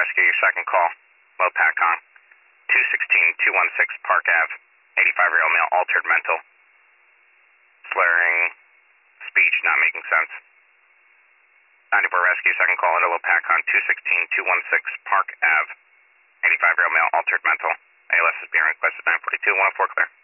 Rescue, your second call. Low PACON. 216-216 Park Ave. 85-year-old male, altered mental. Slurring, speech not making sense. 94 Rescue, second call at low PACON. 216-216 Park Ave. 85-year-old male, altered mental. ALS is being requested. 942-104 clear.